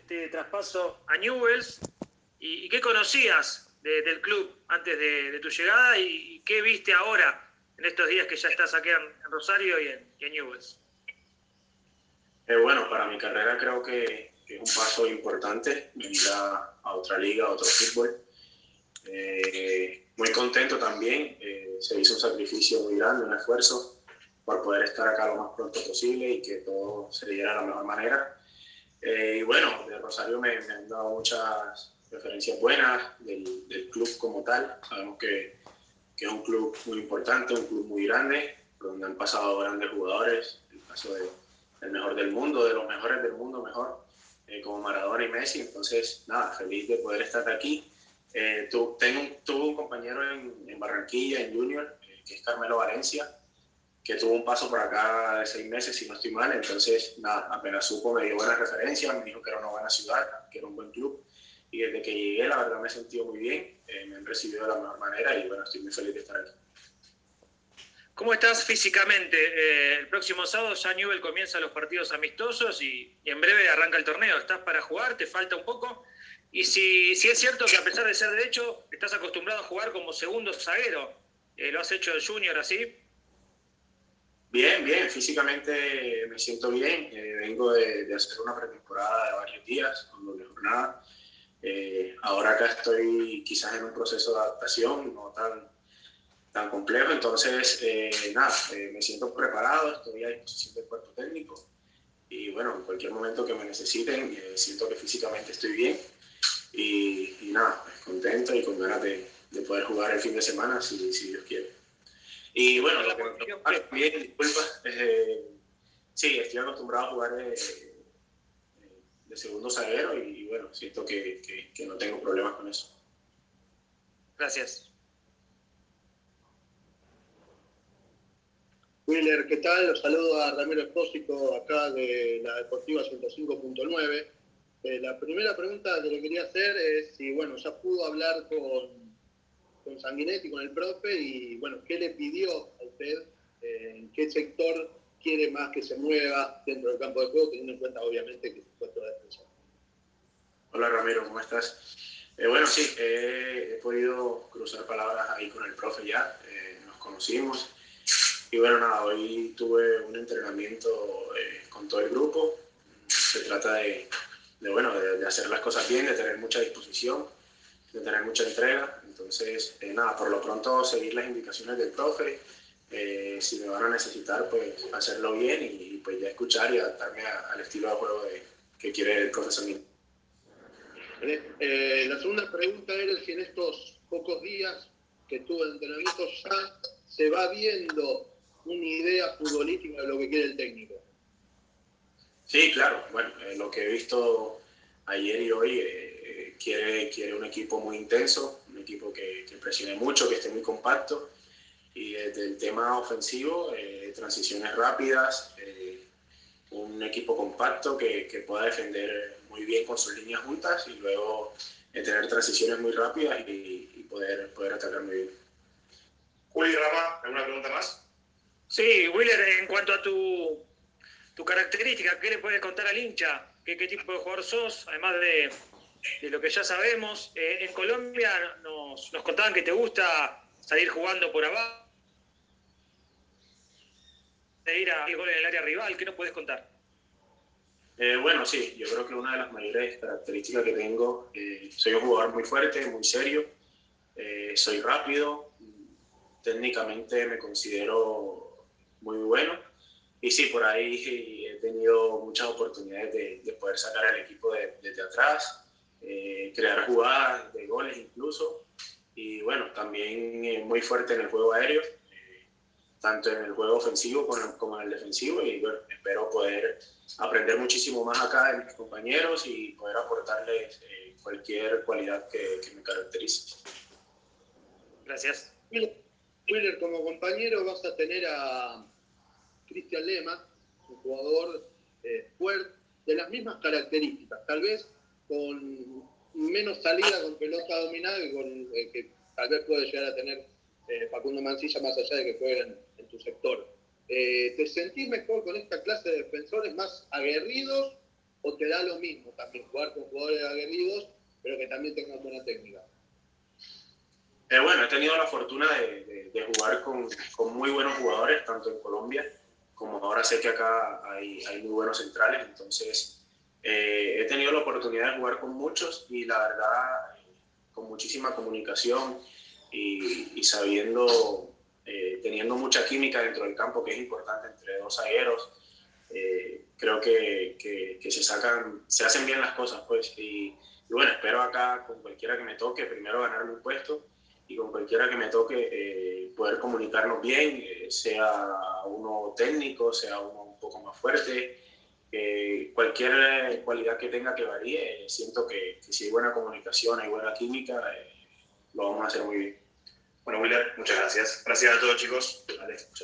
este traspaso a Newell's y qué conocías del club antes de tu llegada y qué viste ahora en estos días que ya estás aquí en Rosario y en Newell's. Bueno, para mi carrera creo que es un paso importante venir a otra liga, a otro fútbol. Muy contento también, se hizo un sacrificio muy grande, un esfuerzo por poder estar acá lo más pronto posible y que todo se diera de la mejor manera. Y bueno, de Rosario me han dado muchas referencias buenas del club como tal. Sabemos que es un club muy importante, un club muy grande, donde han pasado grandes jugadores, el caso del mejor del mundo, de los mejores del mundo mejor, como Maradona y Messi. Entonces, nada, feliz de poder estar aquí. Tuve un compañero en Barranquilla, en Junior, que es Carmelo Valencia, que tuvo un paso por acá de 6 meses, si no estoy mal. Entonces, nada, apenas supo, me dio buenas referencias, me dijo que era una buena ciudad, que era un buen club. Y desde que llegué, la verdad, me he sentido muy bien, me han recibido de la mejor manera y bueno, estoy muy feliz de estar aquí. ¿Cómo estás físicamente? El próximo sábado ya Newell's comienza los partidos amistosos y en breve arranca el torneo. ¿Estás para jugar? ¿Te falta un poco? Y si es cierto que a pesar de ser derecho, estás acostumbrado a jugar como segundo zaguero. ¿Lo has hecho en Junior así? Bien, bien. Físicamente me siento bien. Vengo de hacer una pretemporada de varios días, con doble jornada. Ahora acá estoy quizás en un proceso de adaptación, no tan complejo. Entonces, me siento preparado, estoy a disposición del cuerpo técnico. Y bueno, en cualquier momento que me necesiten, siento que físicamente estoy bien. Y nada, pues contento y con ganas de poder jugar el fin de semana, si Dios quiere. Y bueno, lo que me preocupa también, disculpa, sí, estoy acostumbrado a jugar de segundo zaguero y bueno, siento que no tengo problemas con eso. Gracias. Willer, ¿qué tal? Los saludo a Ramiro Espósito, acá de la Deportiva 105.9. La primera pregunta que le quería hacer es si, bueno, ya pudo hablar con Sanguinetti, con el profe, y, bueno, ¿qué le pidió a usted? ¿En qué sector quiere más que se mueva dentro del campo de juego, teniendo en cuenta, obviamente, que es un puesto de defensa? Hola, Ramiro, ¿cómo estás? Bueno, sí, he podido cruzar palabras ahí con el profe ya, nos conocimos. Y bueno, nada, hoy tuve un entrenamiento con todo el grupo. Se trata de hacer las cosas bien, de tener mucha disposición, de tener mucha entrega. Entonces, nada, por lo pronto seguir las indicaciones del profe. Si me van a necesitar, pues hacerlo bien y pues ya escuchar y adaptarme al estilo de juego que quiere el profesor. La segunda pregunta era si en estos pocos días que tuvo el entrenamiento ya se va viendo una idea futbolística de lo que quiere el técnico. Sí, claro. Bueno, lo que he visto ayer y hoy quiere un equipo muy intenso, un equipo que presione mucho, que esté muy compacto. Y desde el tema ofensivo, transiciones rápidas, un equipo compacto que pueda defender muy bien con sus líneas juntas y luego tener transiciones muy rápidas y poder atacar muy bien. Juli, Rama, ¿alguna pregunta más? Sí, Willer, en cuanto a tu característica, ¿qué le puedes contar al hincha? ¿Qué tipo de jugador sos? Además de lo que ya sabemos. En Colombia nos contaban que te gusta salir jugando por abajo, de ir a gol en el área rival. ¿Qué nos puedes contar? Bueno, sí, yo creo que una de las mayores características que tengo, soy un jugador muy fuerte, muy serio, soy rápido, técnicamente me considero muy bueno y sí, por ahí he tenido muchas oportunidades de poder sacar al equipo desde atrás, crear jugadas de goles incluso y bueno, también muy fuerte en el juego aéreo, tanto en el juego ofensivo como en el defensivo y bueno, espero poder aprender muchísimo más acá de mis compañeros y poder aportarles cualquier cualidad que me caracterice. Gracias. Willer, como compañero vas a tener a Cristian Lema, un jugador fuerte, de las mismas características, tal vez con menos salida con pelota dominada que tal vez puede llegar a tener Facundo Mancilla, más allá de que jueguen en tu sector. ¿Te sentís mejor con esta clase de defensores más aguerridos o te da lo mismo también jugar con jugadores aguerridos, pero que también tengan buena técnica? Bueno, he tenido la fortuna de jugar con muy buenos jugadores, tanto en Colombia como ahora sé que acá hay muy buenos centrales, entonces he tenido la oportunidad de jugar con muchos y la verdad, con muchísima comunicación y sabiendo, teniendo mucha química dentro del campo, que es importante entre dos zagueros. Creo que se hacen bien las cosas, pues, y bueno, espero acá con cualquiera que me toque, primero ganarme un puesto, y con cualquiera que me toque poder comunicarnos bien, sea uno técnico, sea uno un poco más fuerte, cualquier cualidad que tenga que varíe, siento que si hay buena comunicación, hay buena química, lo vamos a hacer muy bien. Bueno, Willer, muchas gracias. Gracias a todos, chicos. Vale,